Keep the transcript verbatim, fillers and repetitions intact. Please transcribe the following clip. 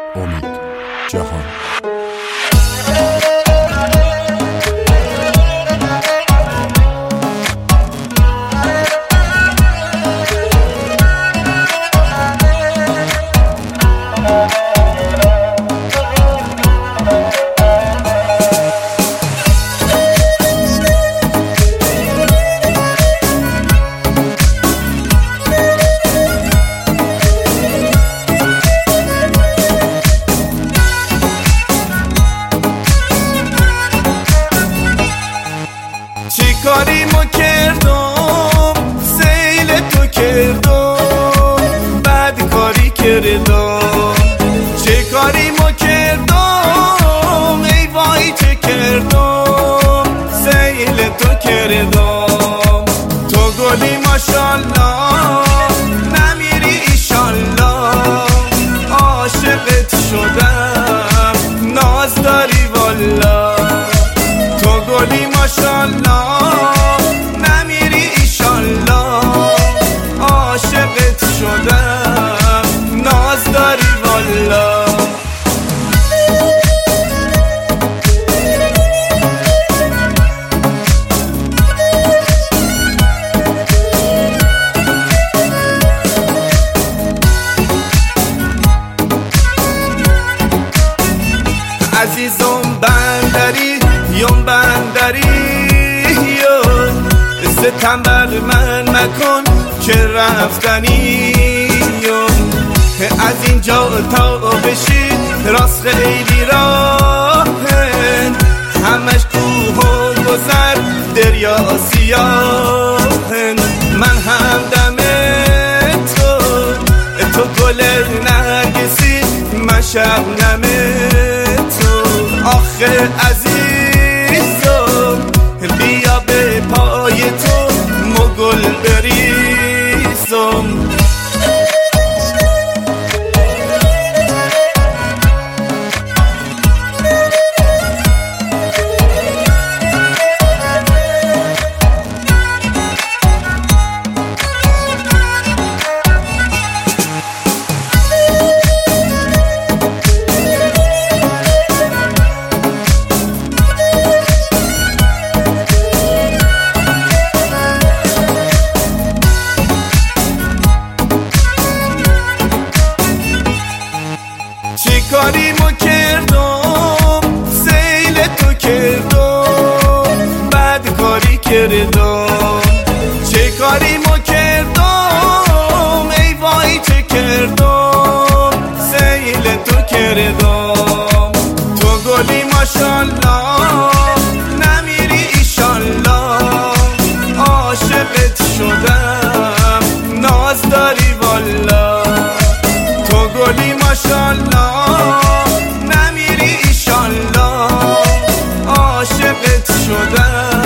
امید جهان. چی کاری ما کردم سیل تو کردم بد کاری کردم چی کاری ما کردم ای وای چه کردم سیل تو کردم تو گلی ماشالله نمیری ایشالله عاشقت شدم ناز داری والا تو گلی ماشالله نمیری ایشالله عاشقت شدم ناز داری والا عزیزم بندری یم بندری یون ستنبر من مکن که رفتنی یون از اینجا تا بشی راست خیلی راهن همش کوه و گذر دریا سیاهن من هم دم تو تو گل نرگسی من شبنم تو آخه عزیزم بیا به پای تو مگل بریزم چی کاری ما کردم سیل تو کردم بد کاری کردم چی کاری ما کردم ای وای چه کردم سیل تو کردم تو گلی ماشالله نمیری ایشالله عاشقت شدم ناز داری والا تو گلی ماشالله نمیری ایشالله عاشقت شدم